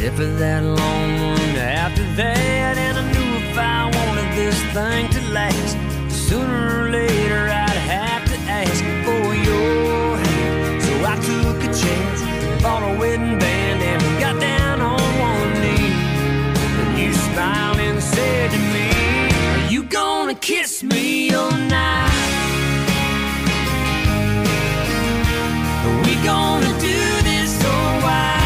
except for that long one after that. And I knew if I wanted this thing to last, sooner or later I'd have to ask for your hand. So I took a chance, bought a wedding band, and got down on one knee. And you smiled and said to me, are you gonna kiss me all night? Are we gonna do this or why?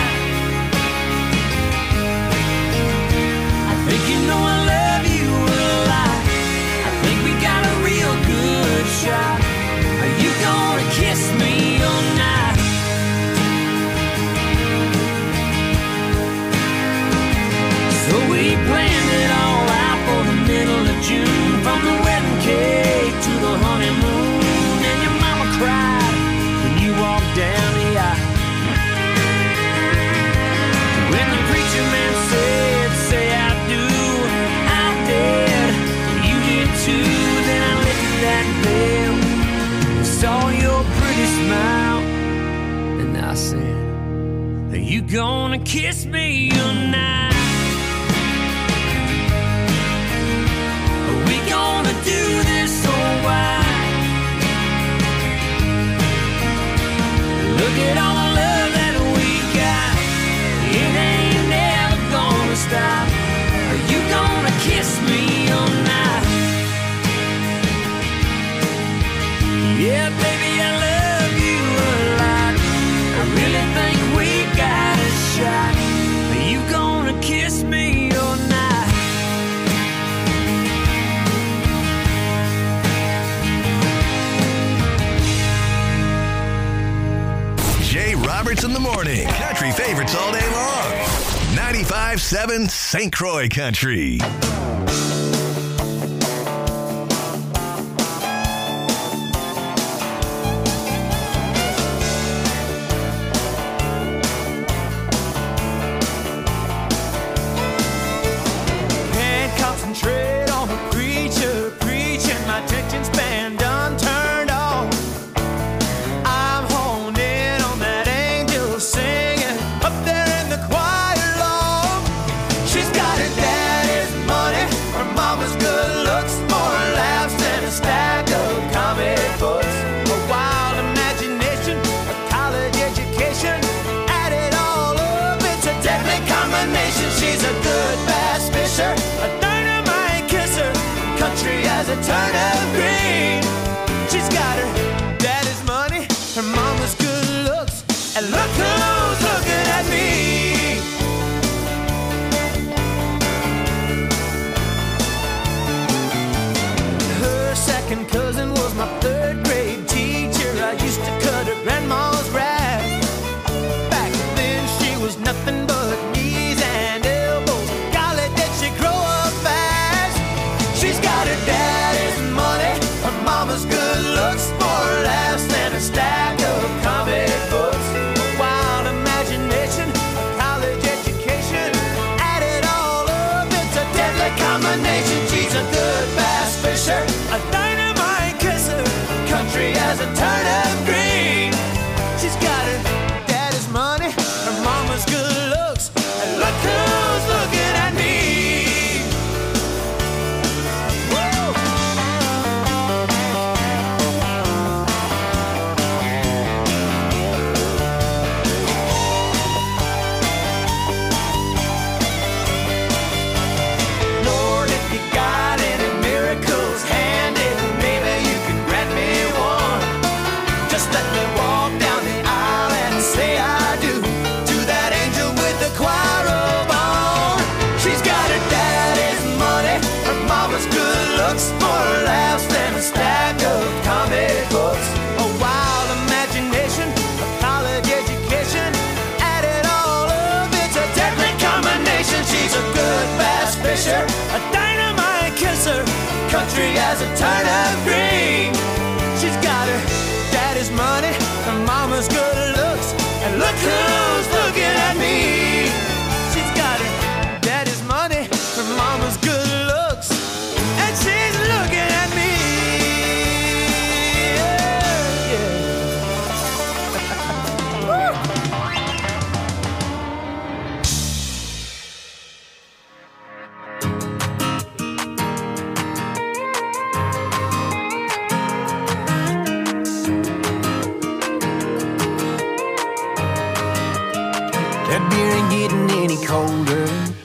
I think you know I love you a lot. I think we got a real good shot. Are you gonna kiss me all night? So we planned it all out for the middle of June, from the wedding cake to the honeymoon. And your mama cried when you walked down the aisle. When the preacher man said, say I do, I did, you did too. Then I lifted that veil and saw your pretty smile, and I said, are you gonna kiss me tonight? Are we gonna do this or why? Look at all the love that we got, it ain't never gonna stop. Are you gonna kiss me all night? Yeah, baby, I love you a lot. I really think we got a shot. Are you gonna kiss me all night? Jay Roberts in the morning. Country favorites all day long. 95.7 St. Croix Country. Can't concentrate on the preacher preaching. My attention span done turned off. I'm honed in on that angel singing up there in the choir loft. She's got her daddy's money, her mama's good looks, more laughs than a stack of comic books. A wild imagination, a college education, add it all up, it's a deadly combination. She's a good bass fisher, a dynamite kisser, country as a turnip green. She's got her daddy's money, her mama's good looks, and look who's looking at me. Her second cousin was my third grade teacher. I used to cut her grandma's grass. Back then she was nothing but knees and elbows. Golly, did she grow up fast? She's got her daddy's money, her mama's good looks, more laughs than a stack of comic books. A wild imagination, a college education, add it all up, it's a deadly combination. She's a good bass fisher, a dynamite kisser, country as a turnip green. She's got her daddy's money, her mama's good looks, and look who's looking at me. Woo! Lord, if you got any miracles handy, maybe you can grant me one. Just let me walk down the aisle and say I do to that angel with the choir robe on. She's got her daddy's money, her mama's good looks, more laughs than a stack of comic books. A wild imagination, a college education, add it all up, it's a deadly combination. She's a good bass fisher, a dynamite kisser, country as a turnip green. She's got her daddy's money, her mama's good looks, and look who's looking at me. She's got her daddy's money, her mama's good looks, and she's looking at me. Yeah, yeah. Woo! That beer ain't getting any colder,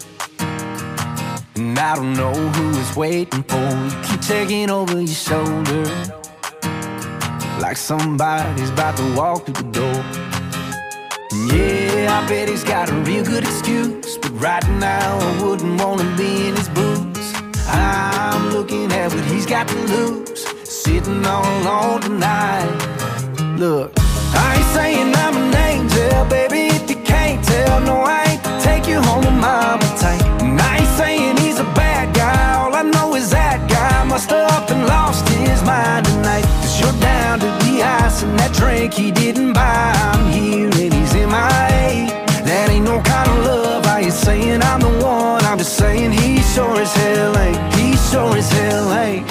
and I don't know who it's waiting for. You keep taking over your shoulder, like somebody's about to walk through the door. And yeah, I bet he's got a real good excuse, but right now I wouldn't wanna be in his boots. I'm looking at what he's got to lose, sitting all alone tonight. Look, I ain't saying I'm an angel, baby, if you can't tell. No, I ain't to take you home to mama tight. And I ain't saying he's a bad guy, all I know is that guy must have up and lost his mind tonight. 'Cause you're down to the ice and that drink he didn't buy. I'm here and he's MIA. That ain't no kind of love. I ain't saying I'm the one, I'm just saying he sure as hell ain't. He sure as hell ain't.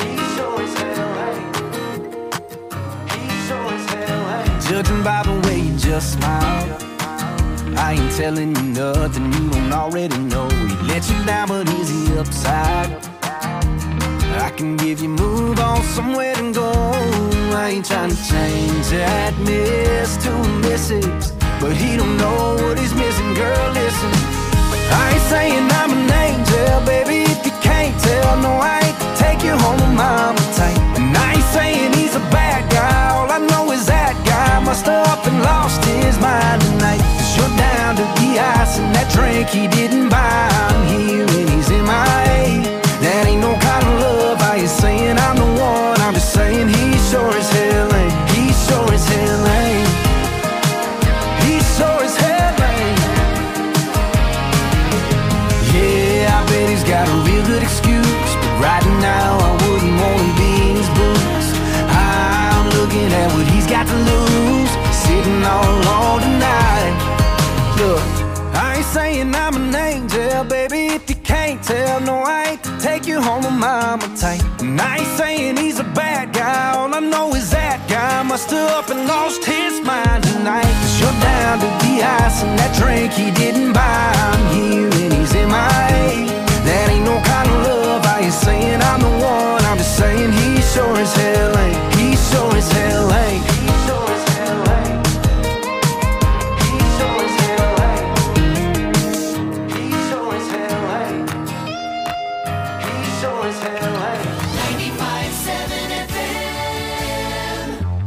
Judging by the way you just smile, I ain't telling you nothing you don't already know. He let you down, but is he upside? I can give you move on somewhere and go. I ain't trying to change that miss to a misses, but he don't know what he's missing, girl, listen. I ain't saying I'm an angel, baby, if you can't tell. No, I ain't to take you home with mama tight. And I ain't saying he's a bad guy, all I know is that guy must have up and lost his mind tonight. 'Cause you're down to the ice and that drink he didn't buy. I'm here and he's MIA. That ain't no kind of love. I ain't saying I'm the one, I'm just saying he sure as hell ain't. He sure as hell ain't. He sure as hell ain't. Yeah, I bet he's got a real good excuse, but right now I wouldn't wanna be in his boots. I'm looking at what he's got to lose, sitting all alone tonight. Look, I ain't saying I'm an angel, baby, if you can't tell. No, I ain't to take you home with mama tight. And I ain't saying he's a bad guy, all I know is that guy must have up and lost his mind tonight. 'Cause you're down to the ice and that drink he didn't buy. I'm here and he's MIA. That ain't no kind of love. I ain't saying I'm the one, I'm just saying he sure as hell ain't. He sure as hell ain't. He sure as hell ain't. He sure as hell ain't. He sure as hell ain't. He sure as hell ain't. 95.7 FM.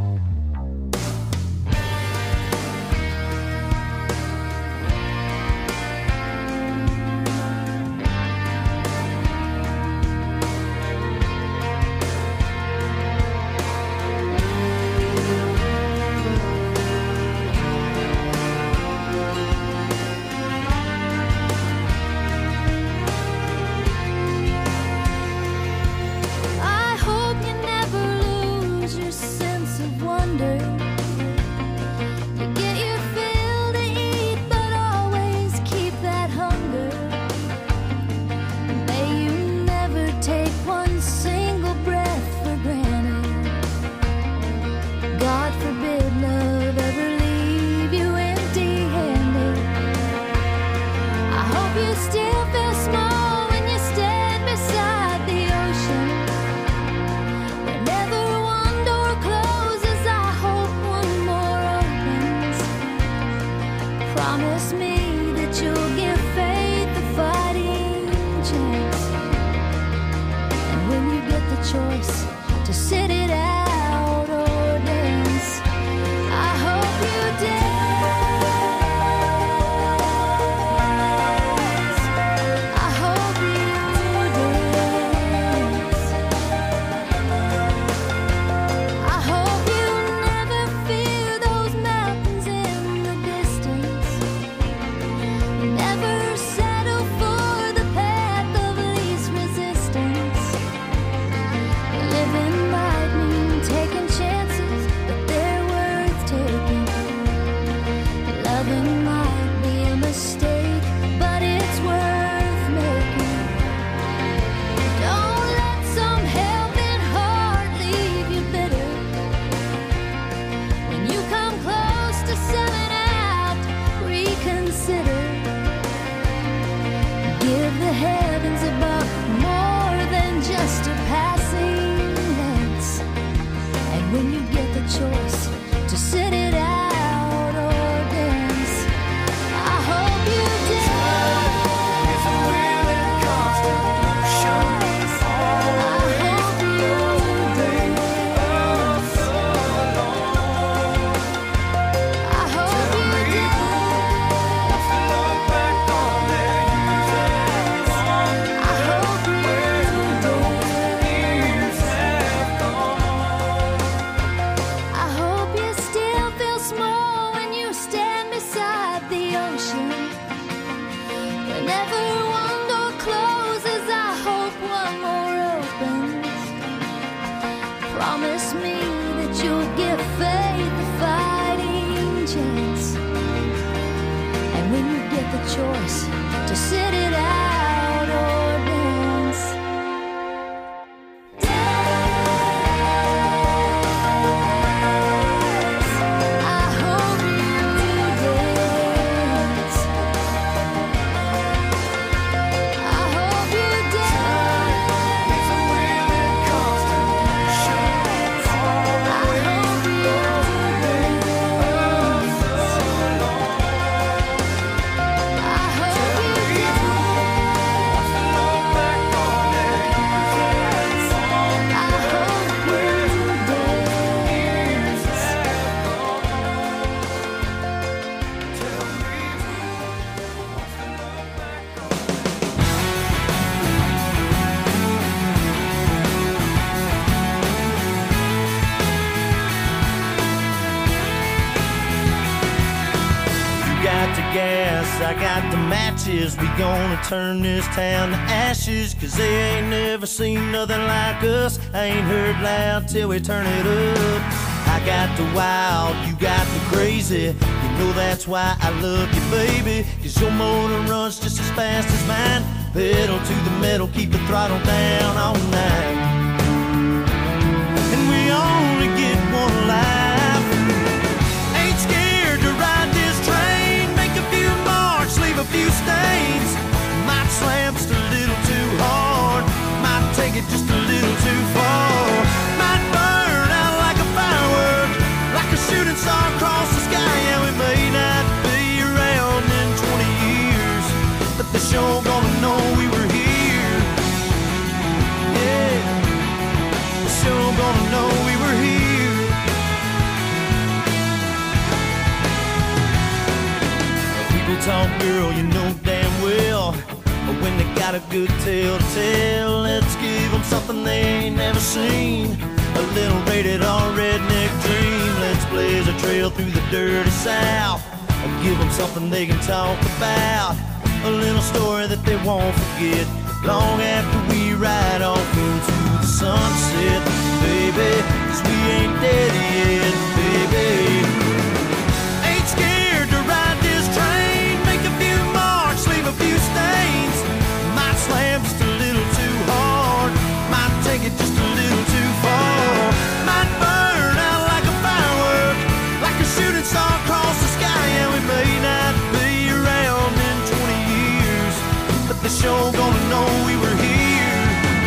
I hope you never lose your sense of wonder. You get your fill to eat, but always keep that hunger. May you never take one single breath for granted. God forbid love ever leave you empty-handed. I hope you still feel small when you stand beside the ocean. Whenever one door closes, I hope one more opens. Promise me that you'll give faith a fighting chance. And when you get the choice to sit it out or dance, I hope you dance. I hope you dance. I hope you never fear those mountains in the distance. Never settle for the path of least resistance. Living might mean taking chances, but they're worth taking. Loving might be a mistake, but it's worth making. Don't let some helping heart leave you bitter. When you come close to selling out, reconsider. Give the heavens above more than just a passing glance. And when you get the choice to sit it out or dance, I hope get the choice to sit it out or dance. Dance. I hope you dance. I hope you dance. It's a really constant shooting all the way I got the matches, we gonna turn this town to ashes. Cause they ain't never seen nothing like us. I ain't heard loud till we turn it up. I got the wild, you got the crazy. You know that's why I love you, baby. Cause your motor runs just as fast as mine. Pedal to the metal, keep the throttle down all night. And we only get one life. Ain't scared to ride this train. Make a few marks, leave a few stains. Might slam just a little too hard. Might take it just a little too far. Might burn out like a firework, like a shooting star across the sky. Yeah, we may not be around in 20 years, but the show gonna know we were here. Yeah, the show gonna know we were here. People talk, girl, you know damn well, but when they got a good tale to tell, let's give them something they ain't never seen. A little rated R redneck dream. Let's blaze a trail through the dirty South and give them something they can talk about. A little story that they won't forget long after we ride off into the sunset, baby. Cause we ain't dead yet, baby. Ain't scared to ride this train. Make a few marks, leave a few stains. Might slam just a little too hard. Might take it just a little too far. Might burn out like a firework, like a shooting star across the sky. Yeah, we may not be around in 20 years, but the show gonna know we were here.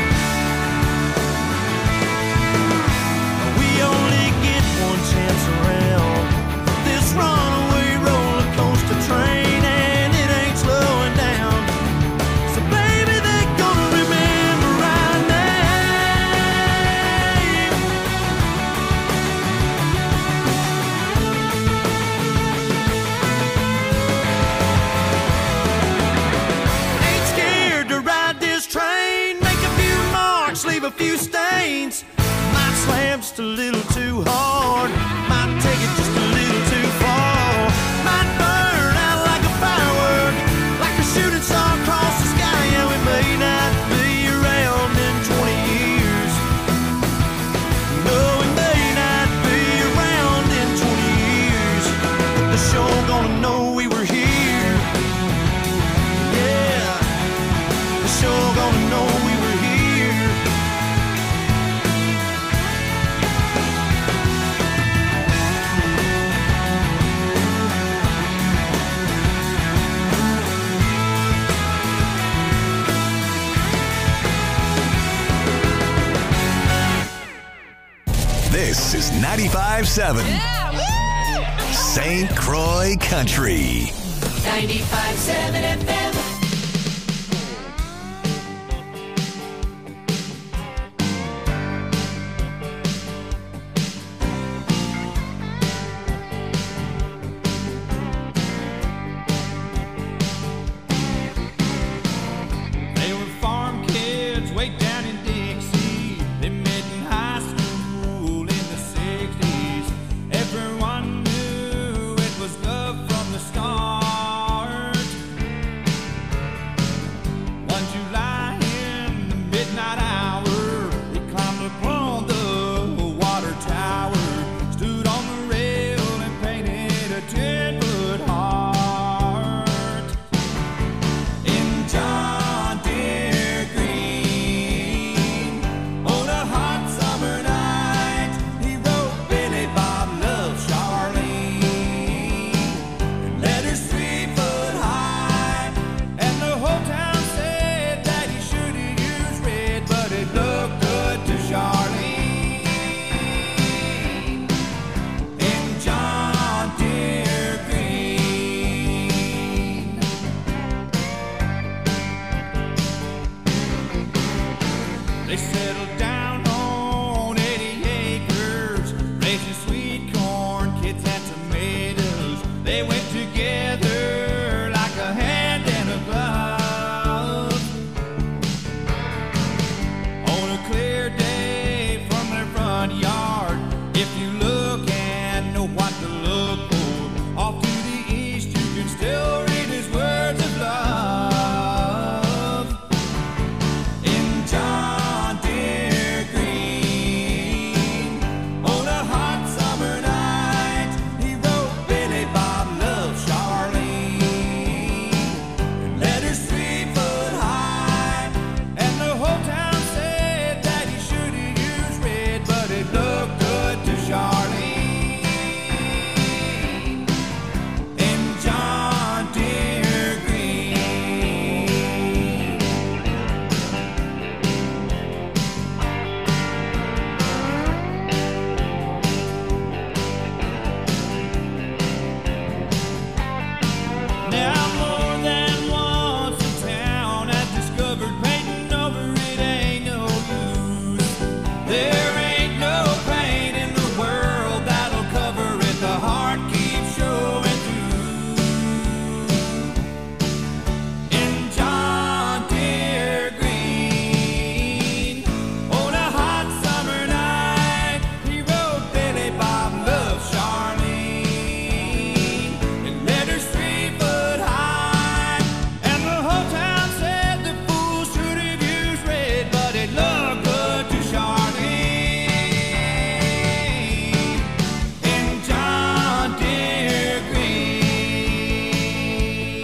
We only get one chance around this runaway roller coaster train, and it ain't slowing down. So baby, they're gonna remember our name. Ain't scared to ride this train. Make a few marks, leave a few stains. Might slam just a little too hard. Might take it just a little too far. Might burn out like a firework, like a shooting star across the sky. Yeah, we may not be around in 20 years. No, we may not be around in 20 years, but the show gonna know we were here. Yeah, the show gonna know we were here. This is 95.7 St. Croix Country. 95.7 FM. They were farm kids way down in Dixie. They met in high school in the 60s. Everyone knew it was love from the start. settled down on 80 acres, raising sweet corn, kids and tomatoes. They went together like a hand and a glove. On a clear day from their front yard, if you look and know what to look for, off to the east you can still read his words of love. In John Deere Green, on a hot summer night, he wrote Billy Bob loves Charlene, and letters 3 foot high, and the whole town said that he should have used red, but it looked good to Charlene. In John Deere Green. Now more than once in town I've discovered painting over it ain't no use. There ain't no paint in the world that'll cover it. The heart keeps showing through. In John Deere Green, on a hot summer night, he wrote Billy Bob loves Charlene, and letters 3 foot high, and the whole town said the fool should have used red, but it looked good to Charlene. In John Deere Green.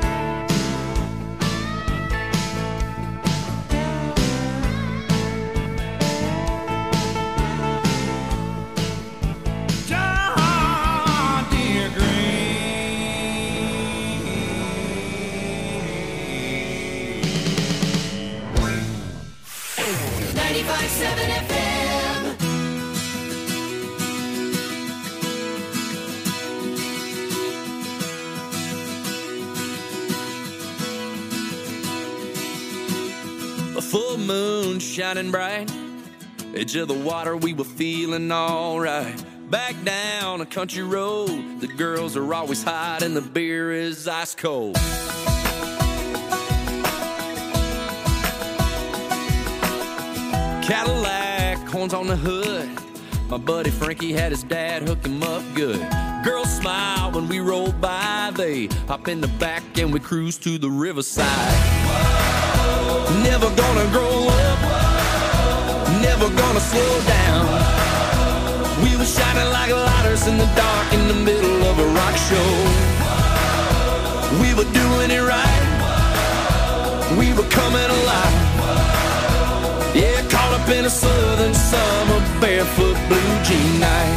John Deere Green. 95.7 FM. A full moon shining bright, edge of the water, we were feeling alright. Back down a country road, the girls are always hot and the beer is ice cold. Cadillac, horns on the hood, my buddy Frankie had his dad hook him up good. Girls smile when we roll by, they hop in the back and we cruise to the riverside. Never gonna grow up, never gonna slow down. We were shining like lighters in the dark in the middle of a rock show. We were doing it right, we were coming alive. Yeah, caught up in a southern summer, barefoot blue jean night.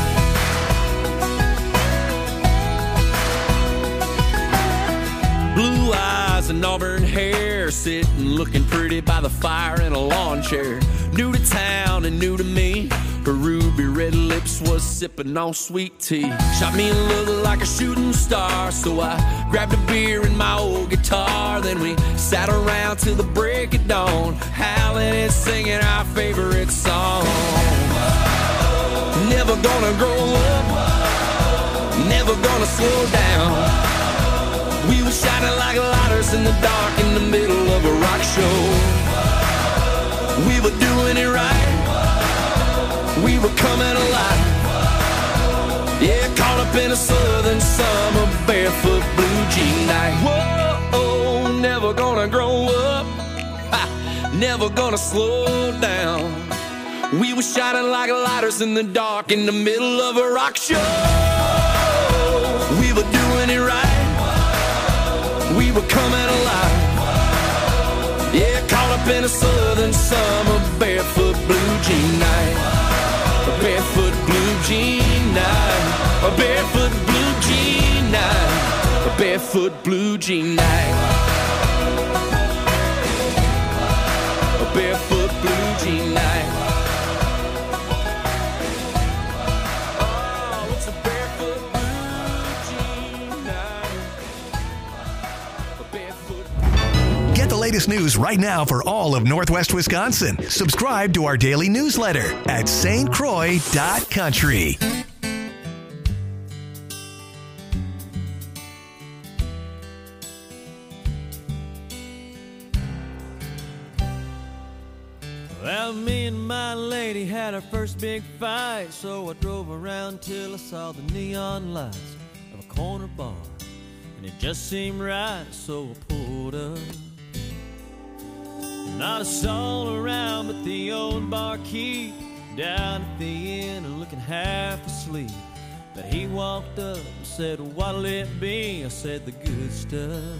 Blue eyes and auburn hair, sitting looking pretty by the fire in a lawn chair. New to town and new to me, her ruby red lips was sipping on sweet tea. Shot me a look like a shooting star, so I grabbed a beer and my old guitar. Then we sat around till the break of dawn, howling and singing our favorite song. Never gonna grow up, never gonna slow down. We were shining like lighters in the dark in the middle of a rock show. We were doing it right, we were coming alive. Yeah, caught up in a southern summer, barefoot blue jean night. Whoa, never gonna grow up, never gonna slow down. We were shining like lighters in the dark in the middle of a rock show. We were doing it right, we were coming alive. Yeah, caught up in a southern summer, barefoot blue jean night. A barefoot blue jean night. A barefoot blue jean night. A barefoot blue jean night. A barefoot blue jean night. Oh, it's a barefoot blue jean night. A barefoot. Get the latest news right now for all of Northwest Wisconsin. Subscribe to our daily newsletter at stcroix.country. Well, me and my lady had our first big fight, so I drove around till I saw the neon lights of a corner bar, and it just seemed right, so I pulled up. Not a soul around but the old barkeep down at the inn and looking half asleep. But he walked up and said, "What'll it be?" I said, "The good stuff."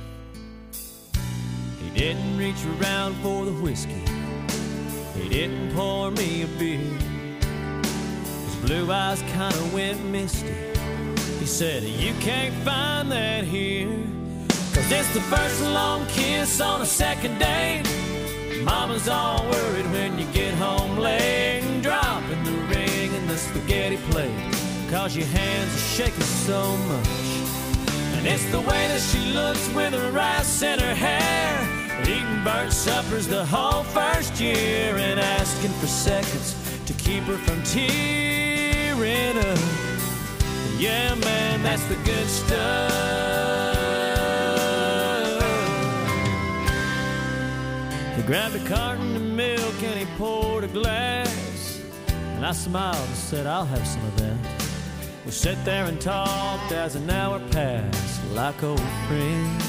He didn't reach around for the whiskey, he didn't pour me a beer. His blue eyes kinda went misty. He said, "You can't find that here, 'cause it's the first long kiss on a second date. Mama's all worried when you get home late, and dropping the ring in the spaghetti plate, 'cause your hands are shaking so much. And it's the way that she looks with her rice in her hair, eating burnt suppers the whole first year, and asking for seconds to keep her from tearing up. Yeah, man, that's the good stuff." He grabbed a carton of milk and he poured a glass, and I smiled and said, "I'll have some of that." We sat there and talked as an hour passed like old friends.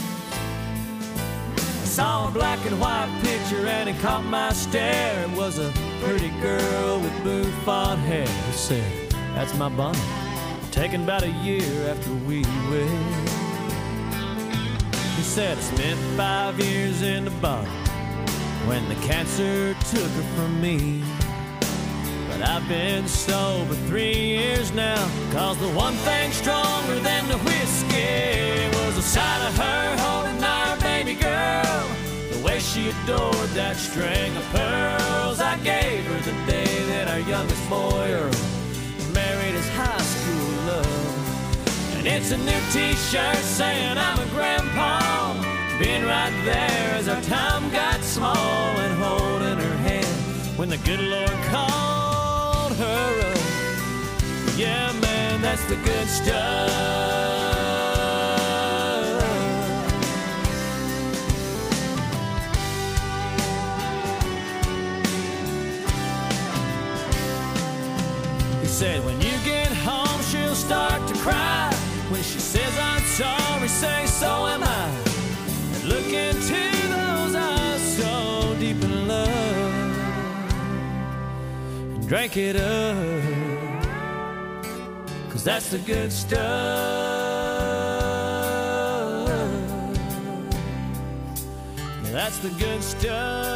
I saw a black and white picture and it caught my stare. It was a pretty girl with bouffant hair. He said, "That's my Bonnie, taken about a year after we wed." He said, "I spent 5 years in the bottom when the cancer took her from me. But I've been sober 3 years now, 'cause the one thing stronger than the whiskey was the sight of her holding our baby girl. The way she adored that string of pearls I gave her the day that our youngest boy Earl married his high school love. And it's a new t-shirt saying I'm a grandpa, being right there as our time got small, and holding her hand when the good Lord called her up. Yeah, man, that's the good stuff." He said, "When you get home, she'll start to cry. When she says I'm sorry, say so am I. And look into those eyes so deep in love, and drink it up, 'cause that's the good stuff. Yeah, that's the good stuff."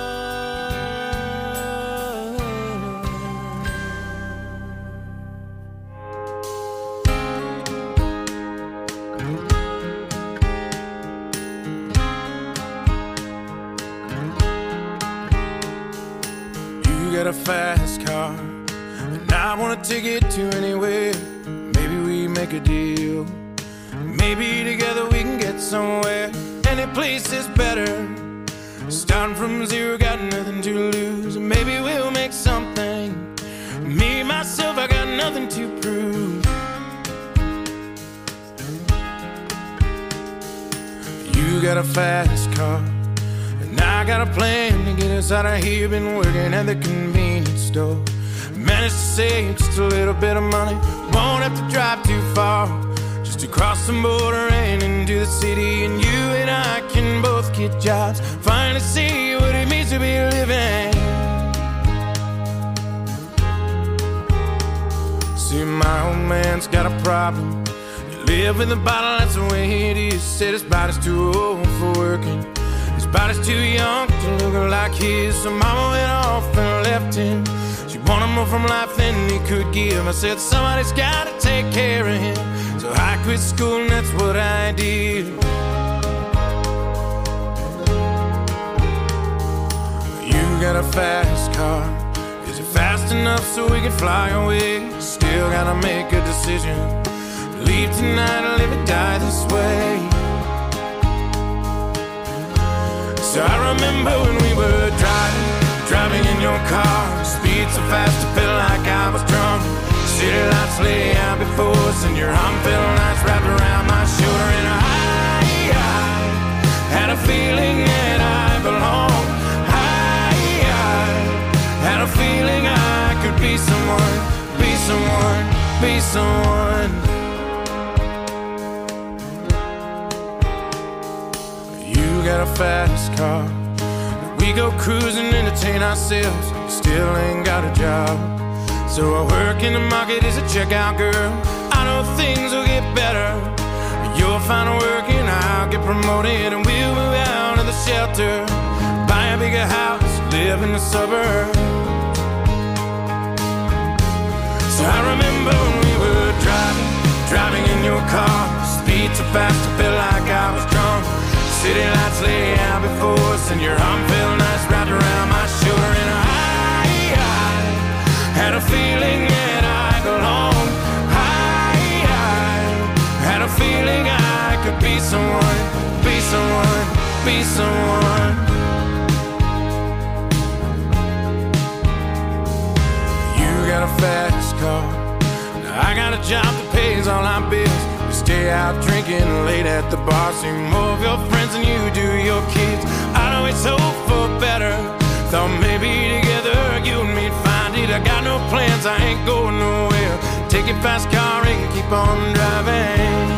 Got a fast car, and I wanna take it to anywhere. Maybe we make a deal. Maybe together we can get somewhere. Any place is better. Starting from zero, got nothing to lose. Maybe we'll make something. Me, myself, I got nothing to prove. You got a fast car, and I got a plan to get us out of here. Been working at the convenience store. Managed to save just a little bit of money. Won't have to drive too far, just to cross the border and into the city. And you and I can both get jobs, finally see what it means to be living. See, my old man's got a problem. You live in the bottle, that's the way it is. Said his body's too old for working, his body's too young to look like his. So mama went off and left him. She wanted more from life than he could give. I said somebody's gotta take care of him. So I quit school and that's what I did. You got a fast car, is it fast enough so we can fly away? Still gotta make a decision, leave tonight or live or die this way. So I remember when we were driving in your car. Speed so fast I felt like I was drunk. City lights lay out before us, and your arm felt nice wrapped around my shoulder. And I had a feeling that I belonged. I had a feeling I could be someone, be someone, be someone. You got a fast car. We go cruising, entertain ourselves. Still ain't got a job. So I work in the market as a checkout girl. I know things will get better. You'll find work and I'll get promoted, and we'll move out of the shelter, buy a bigger house, live in the suburbs. So I remember when we were driving in your car. Speed so fast I felt like I was drunk. City lights lay out before us, and your arm felt nice wrapped around my shoulder. And I had a feeling that I belonged. I had a feeling I could be someone, be someone, be someone. You got a fast car. Now I got a job that pays all our bills. We stay out drinking late at the bar. See more of your friends than you do your kids. I'd always hope for better. Thought maybe together you and me'd find it. I got no plans, I ain't going nowhere. Take your fast car and keep on driving.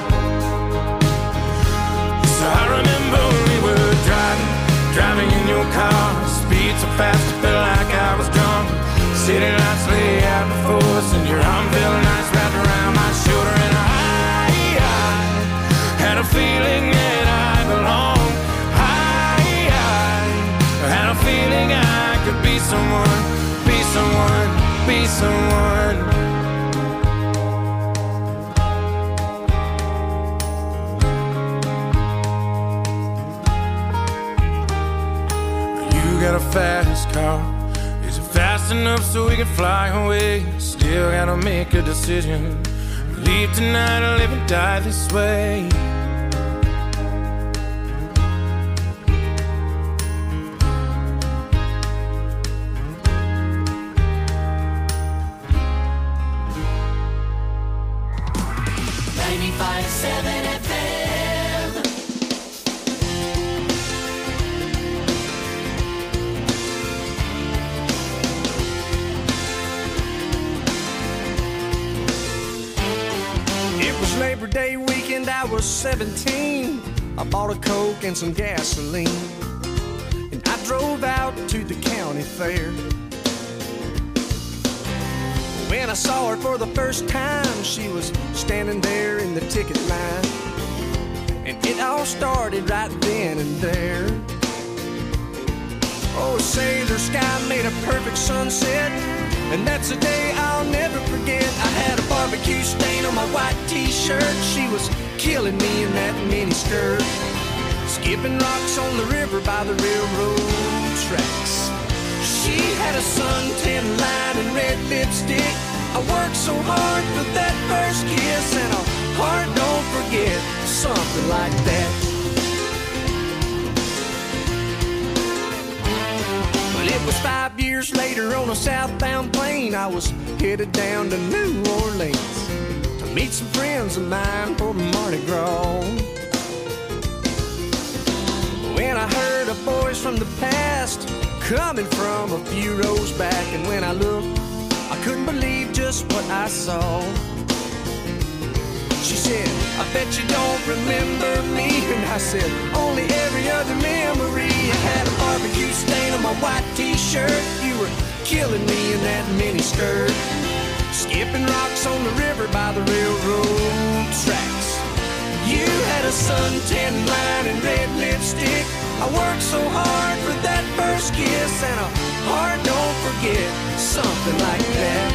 So I remember when we were driving in your car. Speed so fast I felt like I was drunk. City lights lay out before us, and your arm felt nice wrapped around my shoulder. And I had a feeling that I belonged. I had a feeling I could be someone, be someone, be someone. You got a fast car. Is it fast enough so we can fly away? Still gotta make a decision. Leave tonight or live and die this way. Labor Day weekend, I was 17. I bought a Coke and some gasoline, and I drove out to the county fair. When I saw her for the first time, she was standing there in the ticket line, and it all started right then and there. Oh, say the sky made a perfect sunset, and that's a day I'll never forget. I had a barbecue stain on my white t-shirt. She was killing me in that mini skirt, skipping rocks on the river by the railroad tracks. She had a suntan line and red lipstick. I worked so hard for that first kiss, and a heart don't forget, something like that. It was 5 years later on a southbound plane. I was headed down to New Orleans to meet some friends of mine for Mardi Gras. When I heard a voice from the past coming from a few rows back, and when I looked, I couldn't believe just what I saw. She said, I bet you don't remember me. And I said, only every other memory. I had a barbecue stain on my white t-shirt. You were killing me in that mini skirt, skipping rocks on the river by the railroad tracks. You had a suntan line and red lipstick. I worked so hard for that first kiss, and a heart don't forget, something like that.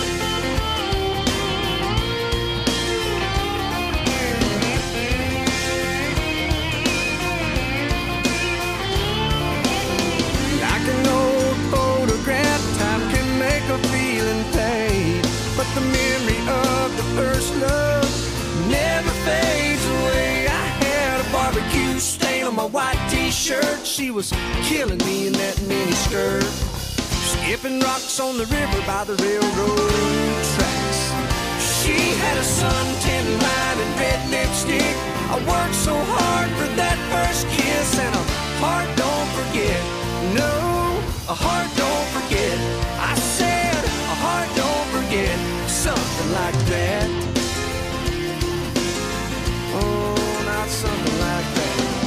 But the memory of the first love never fades away. I had a barbecue stain on my white t-shirt. shirt. She was killing me in that mini skirt. Skipping rocks on the river by the railroad tracks. She had a suntan line and red lipstick. I worked so hard for that first kiss, and a heart don't forget. No, a heart don't forget. I said a heart don't forget. Something like that. Oh, not something like that.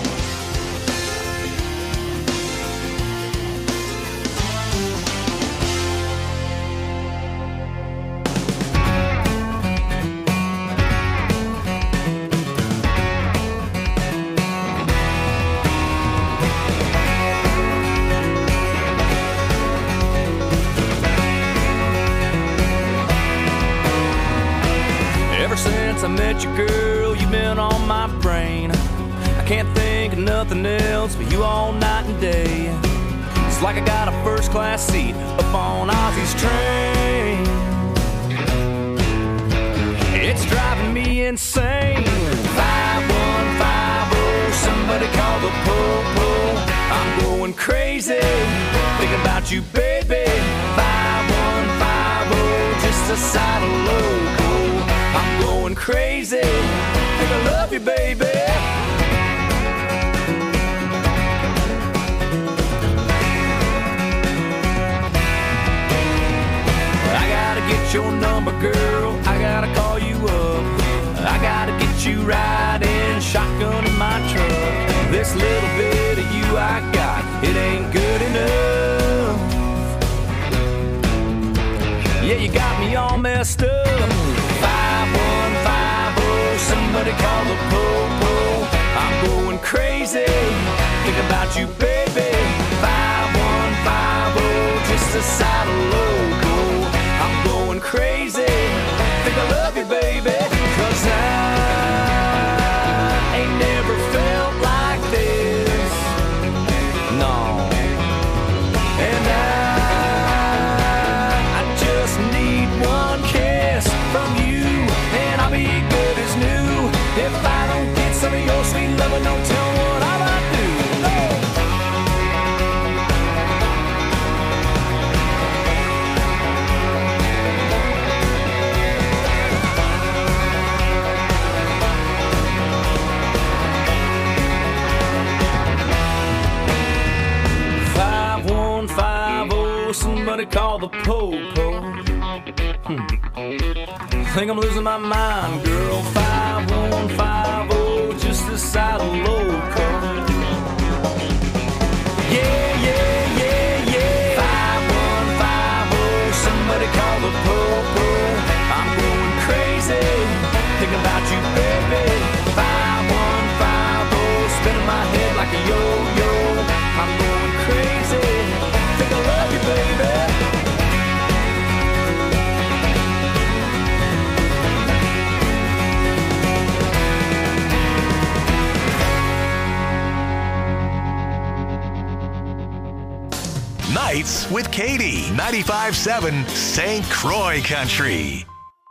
Ever since I met you, girl, you've been on my brain. I can't think of nothing else but you all night and day. It's like I got a first-class seat up on Ozzy's train. It's driving me insane. 5150, somebody call the po-po. I'm going crazy, thinking about you, baby. 5150, just a side of loco. I'm going crazy, think I love you, baby. I gotta get your number, girl, I gotta call you up. I gotta get you riding shotgun in my truck. This little bit of you I got, it ain't good enough. Yeah, you got me all messed up. 5150, somebody call the po-po. I'm going crazy, think about you, baby. 5150, just a side of loco. I'm going crazy, think I love you, baby. 'Cause I ain't never felt like this, no. And I just need one kiss from you, and I'll be good as new. If I don't get some of your sweet loving, don't tell me what I might do. Oh. 5150, somebody call the po-po. Think I'm losing my mind, girl. 5150, just a side of loco. Yeah, yeah, yeah, yeah. 5150, somebody call the po-po. I'm going crazy, thinking about you, baby. 5150, spinning my head like a yo-yo. I'm going crazy, think I love you, baby. Nights with Katie, 95.7 St. Croix Country.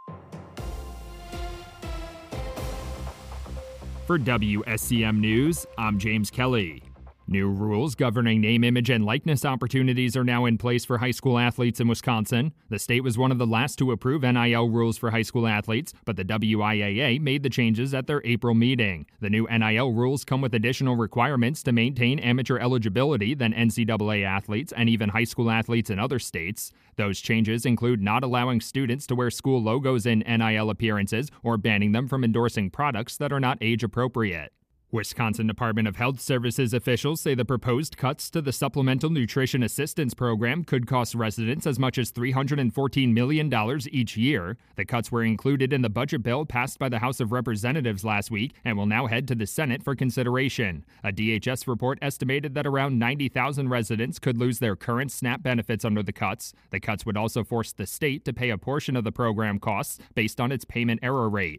For WSCM News, I'm James Kelly. New rules governing name, image, and likeness opportunities are now in place for high school athletes in Wisconsin. The state was one of the last to approve NIL rules for high school athletes, but the WIAA made the changes at their April meeting. The new NIL rules come with additional requirements to maintain amateur eligibility than NCAA athletes and even high school athletes in other states. Those changes include not allowing students to wear school logos in NIL appearances or banning them from endorsing products that are not age appropriate. Wisconsin Department of Health Services officials say the proposed cuts to the Supplemental Nutrition Assistance Program could cost residents as much as $314 million each year. The cuts were included in the budget bill passed by the House of Representatives last week and will now head to the Senate for consideration. A DHS report estimated that around 90,000 residents could lose their current SNAP benefits under the cuts. The cuts would also force the state to pay a portion of the program costs based on its payment error rate.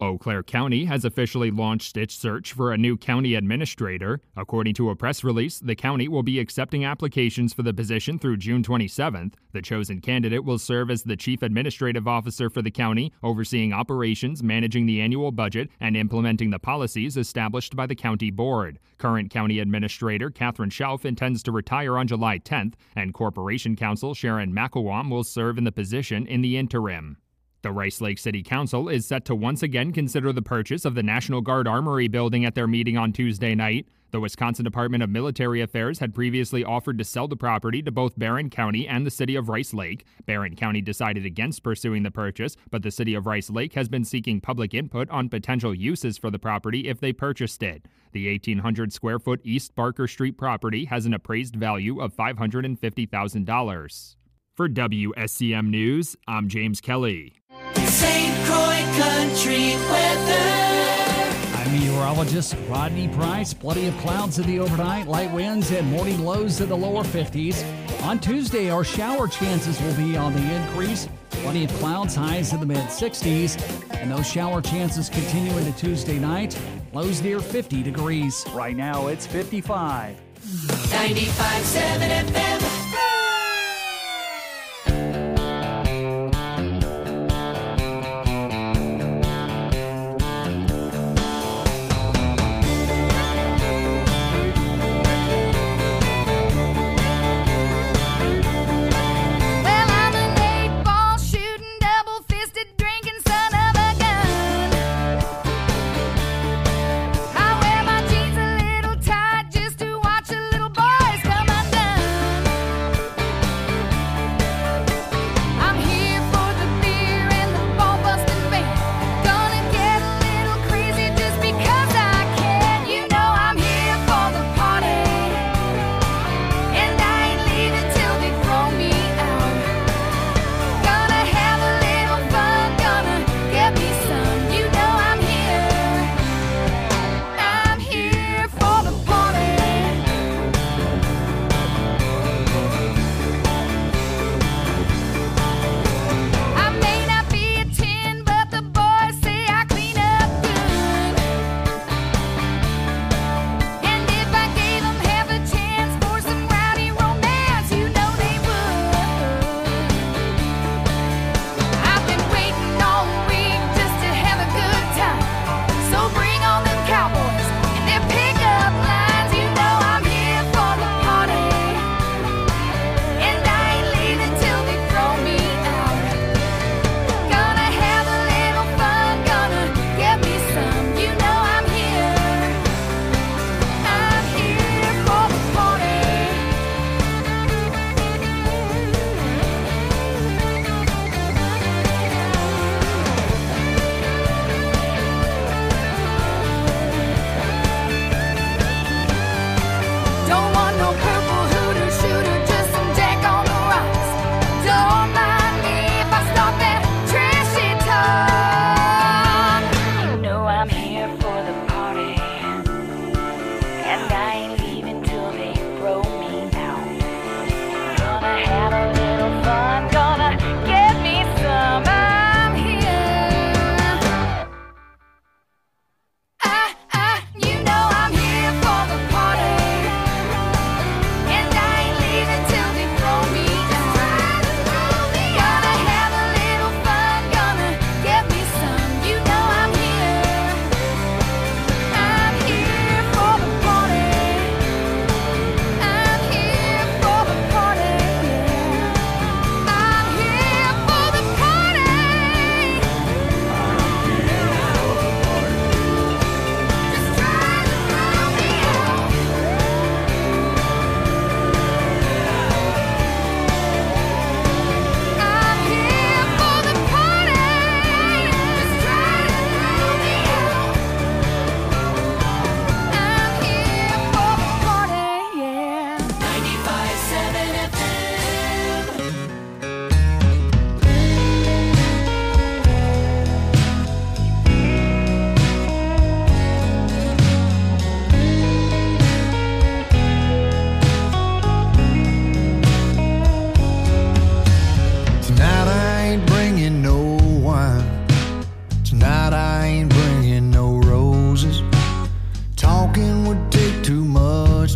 Eau Claire County has officially launched its search for a new county administrator. According to a press release, the county will be accepting applications for the position through June 27th. The chosen candidate will serve as the chief administrative officer for the county, overseeing operations, managing the annual budget, and implementing the policies established by the county board. Current county administrator Catherine Schauf intends to retire on July 10th, and Corporation Counsel Sharon McElwam will serve in the position in the interim. The Rice Lake City Council is set to once again consider the purchase of the National Guard Armory building at their meeting on Tuesday night. The Wisconsin Department of Military Affairs had previously offered to sell the property to both Barron County and the city of Rice Lake. Barron County decided against pursuing the purchase, but the city of Rice Lake has been seeking public input on potential uses for the property if they purchased it. The 1,800 square foot East Barker Street property has an appraised value of $550,000. For WSCM News, I'm James Kelly. St. Croix Country weather. I'm meteorologist Rodney Price. Plenty of clouds in the overnight, light winds and morning lows in the lower 50s. On Tuesday, our shower chances will be on the increase. Plenty of clouds, highs in the mid-60s. And those shower chances continue into Tuesday night. Lows near 50 degrees. Right now, it's 55. 95.7 FM.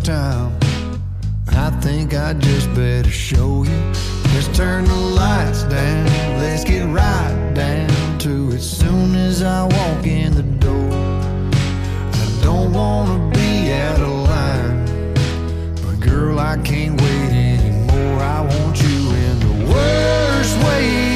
time. I think I just better show you. Let's turn the lights down. Let's get right down to it. Soon as I walk in the door, I don't wanna be out of line, but girl, I can't wait anymore. I want you in the worst way.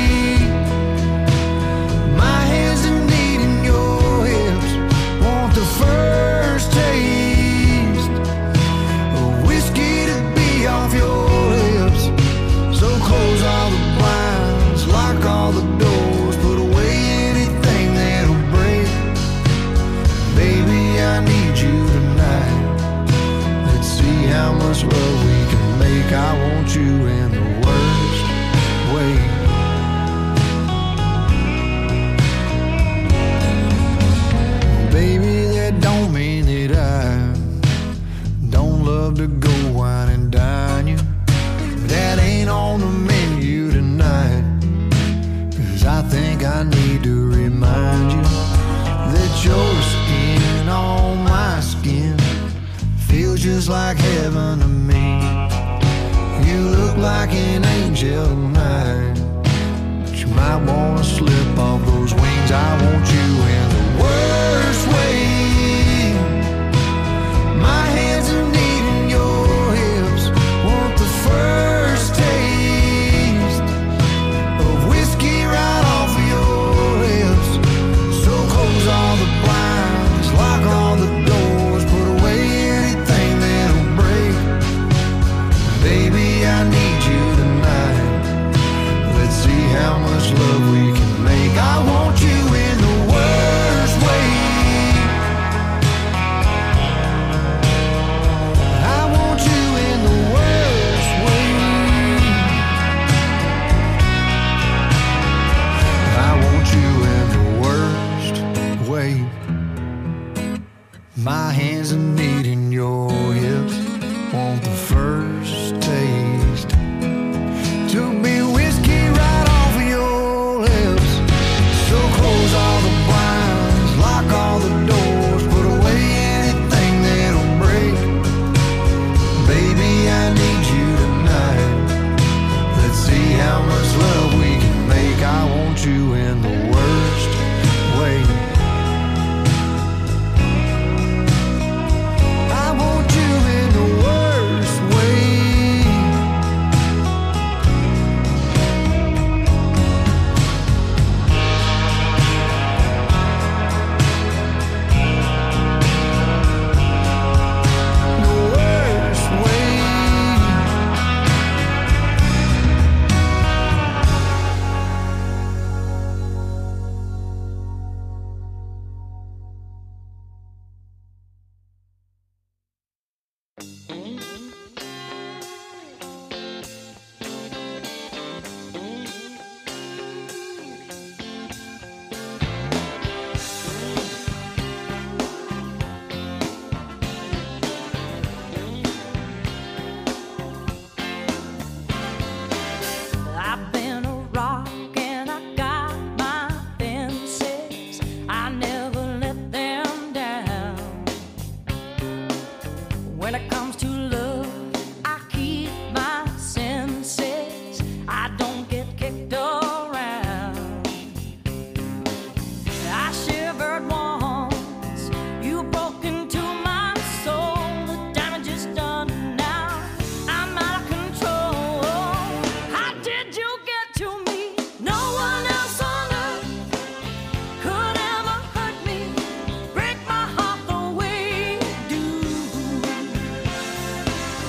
My hands are needing your hips. Want the first taste of whiskey to be off your lips. So close all the blinds, lock all the doors, put away anything that'll break. Baby, I need you tonight. Let's see how much love we can make. I want you in the worst way. Baby, that don't mean that I don't love to go wine and dine you. That ain't on the menu tonight. 'Cause I think I need to remind you that your skin on my skin feels just like heaven to me. You look like an angel tonight, but you might wanna slip off those wings. I want you in the worst way. My hands are needing your hips. Want the first taste of whiskey right off of your lips. So close all the blinds, lock all the doors, put away anything that'll break. Baby, I need you tonight. Let's see how much love we can make. I want you in the worst way. I want you in the worst way. I want you in the worst way. My hands are needing your hips. Want the first taste to be whiskey right off of your lips. So close all the blinds, lock all the doors, put away anything that'll break. Baby, I need you tonight. Let's see how much love we can make. I want you in the worst way. I want you in the worst way. The worst way. I've been a rock and I got my fences. I never let them down. When it comes to love, I keep my senses. I don't get kicked around. I shivered once, you broke into my soul. The damage is done now. I'm out of control. How did you get to me? No one else on earth could ever hurt me, break my heart the way you do.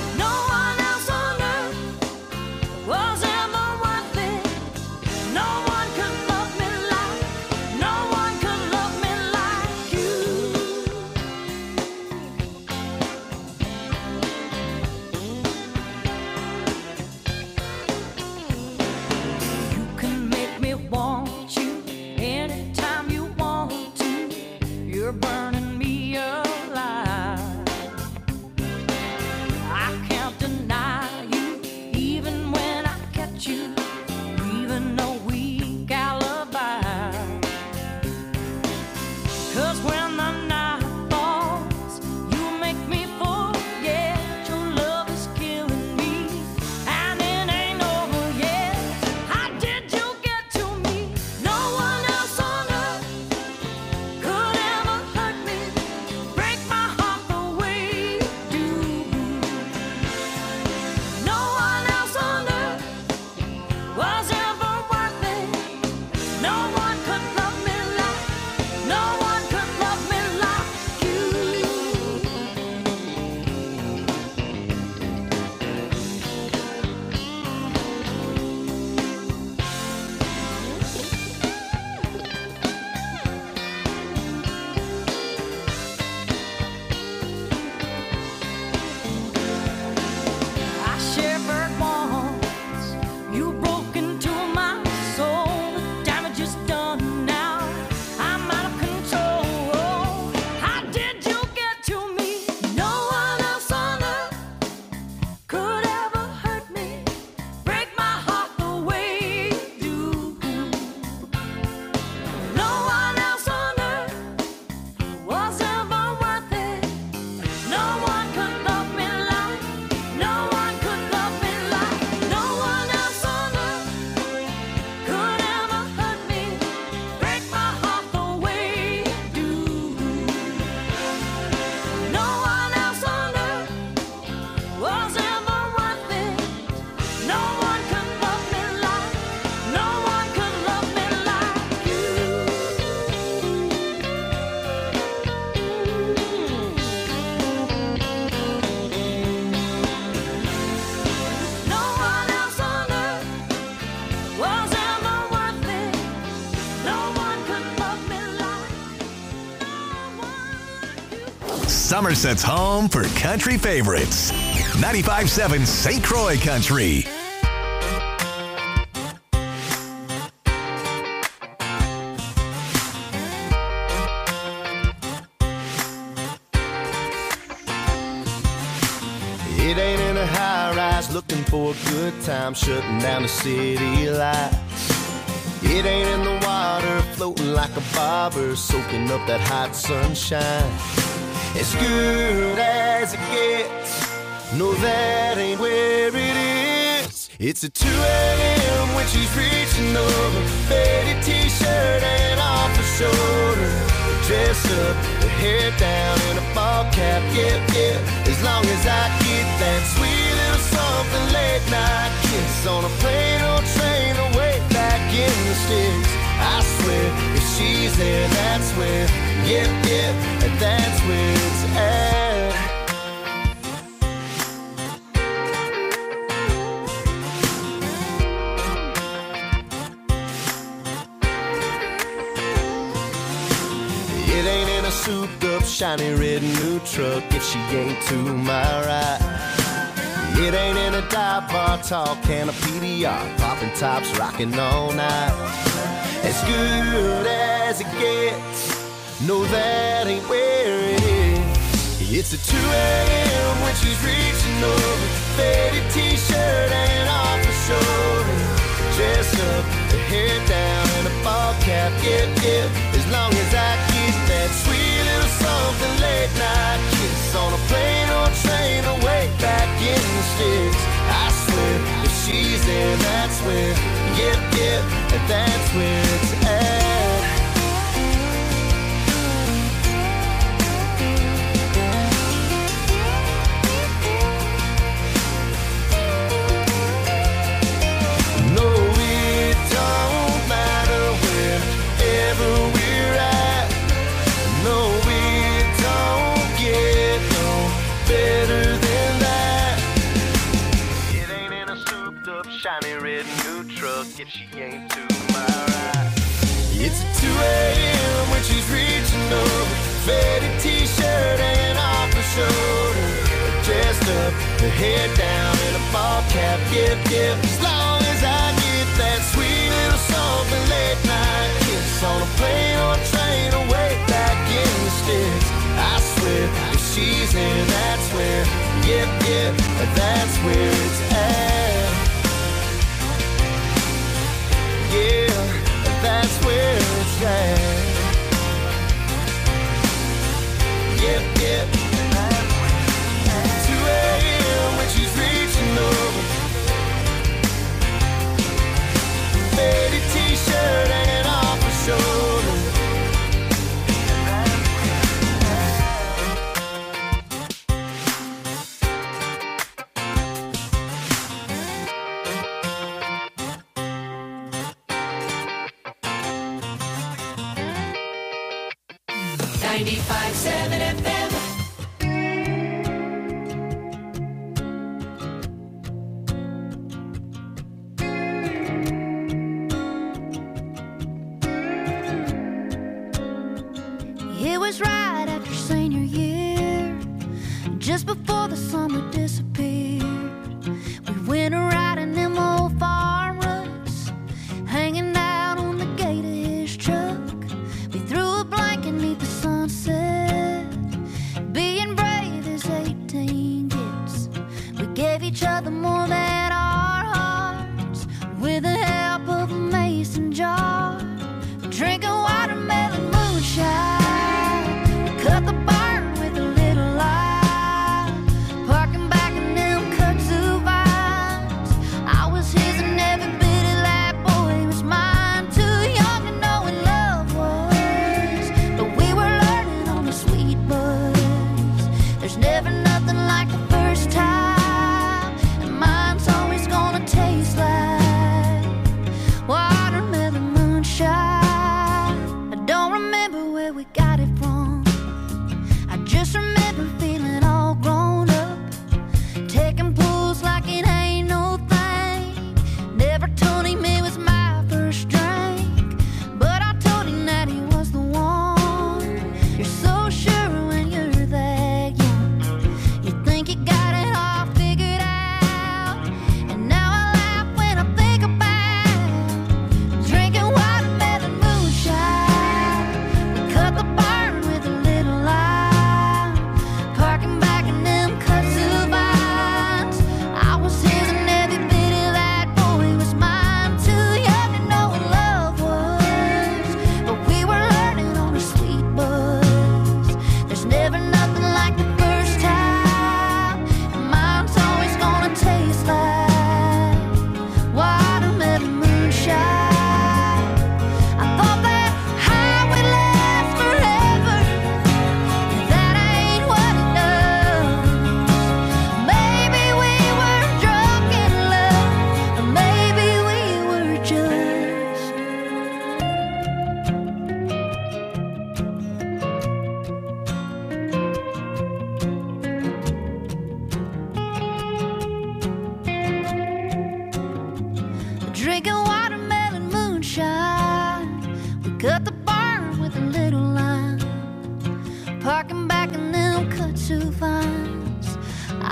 Somerset's home for country favorites. 95.7 St. Croix Country. It ain't in a high-rise looking for a good time, shutting down the city lights. It ain't in the water floating like a bobber, soaking up that hot sunshine. As good as it gets, no, that ain't where it is. It's at 2 a.m. when she's reaching over, faded t-shirt and off her shoulder, dress up, her hair down in a ball cap, yeah. As long as I get that sweet little something late night kiss on a plane or train away back in the sticks. I swear, if she's there, that's where, yeah, that's where it's at. It ain't in a souped up, shiny red new truck if she ain't to my right. It ain't in a dive bar, tall can of PDR, popping tops, rocking all night. As good as it gets, no, that ain't where it is. It's at 2 a.m. when she's reaching over, faded t-shirt and off her shoulder, dressed up, her hair down and a ball cap, yeah. As long as I get that sweet little something late night kiss on a plane or train away back in the sticks. I swear, if she's there, that's where, yeah, that's where it's at. No, it don't matter wherever we're at. No, it don't get no better than that. It ain't in a souped up, shiny red new truck if she ain't to my right. It's at 2 a.m. when she's reaching over, faded t-shirt and off her shoulder, dressed up, her hair down in a ball cap, yeah. As long as I get that sweet little something late night kiss on a plane or train away back in the sticks. I swear, if she's in, that's where, yeah, that's where it's at. Yeah, that's where it's at. Yeah. 2 a.m. when she's reaching over, faded t-shirt and off her shoulder. FM. It was right after senior year, just before the summer disappeared. We went riding them old farm ruts, hanging out on the gate of his truck. We threw a blanket neath the sunset, being brave as 18 gets. We gave each other more than our hearts, with the help of a mason jar, drinking watermelon moonshine. Cut the barn with a little light, parking back in them kudzu vines. I was his and every bit of that boy was mine. Too young to know what love was, but we were learning on the sweet buzz. There's never nothing like the first time, and mine's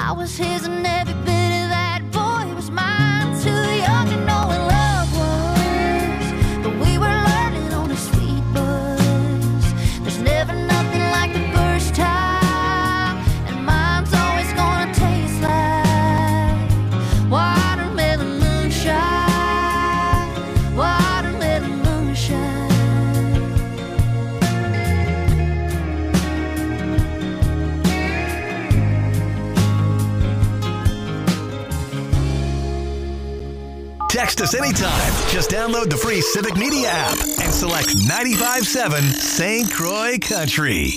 I was his and every bit of that boy was mine. Too young to know what love was, but we were learning on a sweet buzz. There's never nothing like the first time, and mine's always gonna taste like watermelon moonshine, watermelon moonshine. Text us anytime. Just download the free Civic Media app and select 95.7 St. Croix Country.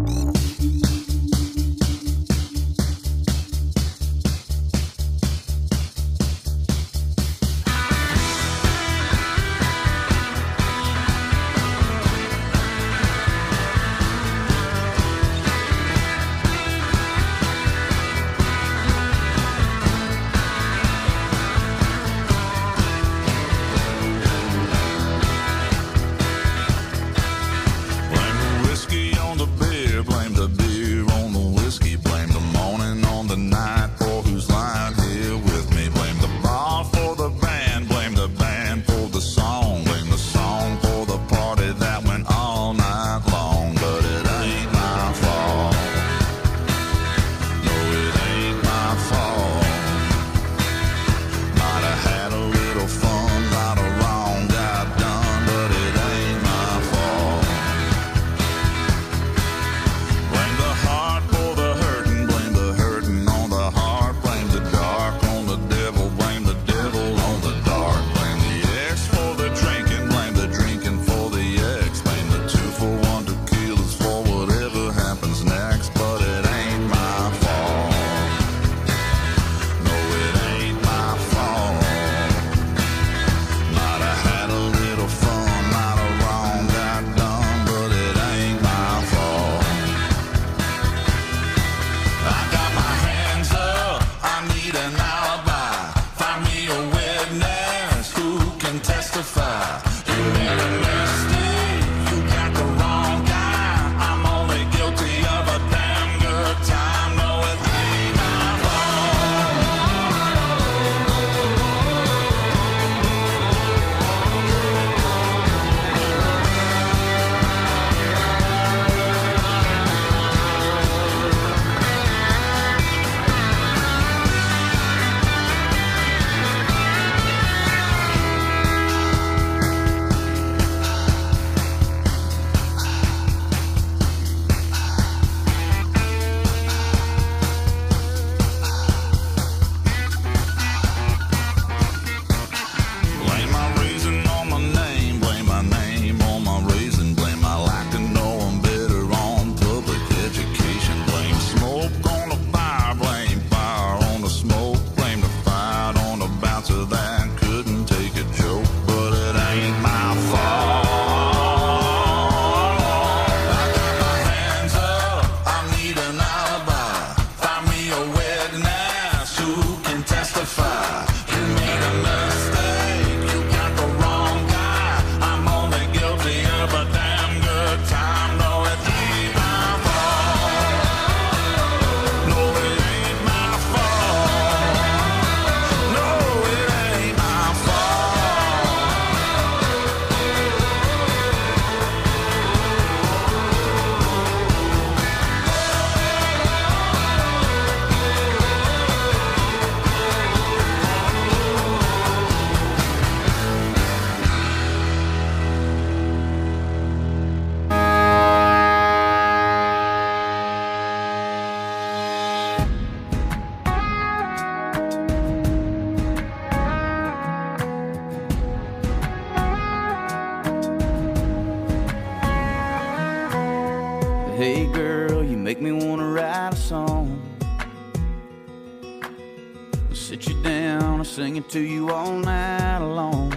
Hey girl, you make me wanna write a song. I'll sit you down and sing it to you all night long.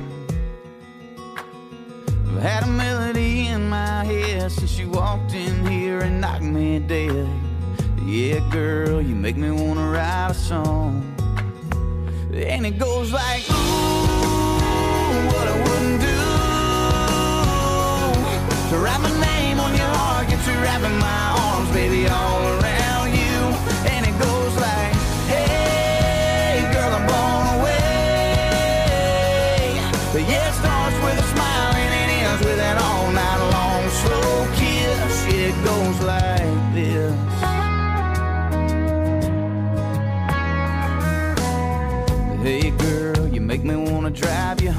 I've had a melody in my head since you walked in here and knocked me dead. Yeah, girl, you make me wanna write a song. And it goes like, ooh, what I wouldn't do to write my name on your heart, get you wrapping my arms, baby, all around you. And it goes like,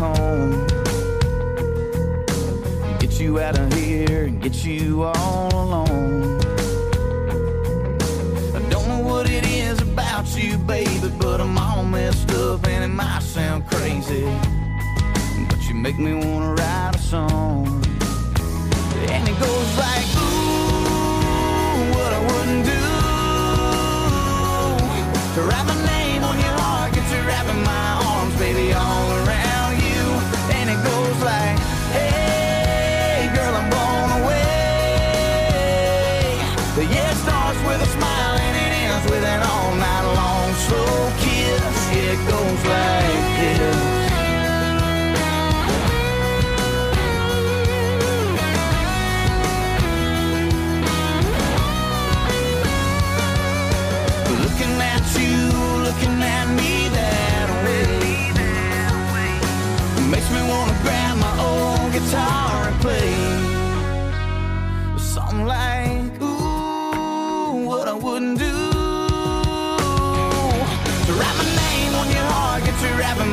home. Get you out of here and get you all alone. I don't know what it is about you, baby, but I'm all messed up and it might sound crazy, but you make me wanna write a song. And it goes like, ooh, what I wouldn't do to write my name on your heart, get you wrapping my arms, baby, all around you. And it goes like, hey, girl, I'm blown away. Yeah, it starts with a smile and it ends with an all night long slow kiss. Yeah, it goes like this. Looking at me that way makes me wanna grab my old guitar and play something like, ooh, what I wouldn't do to write my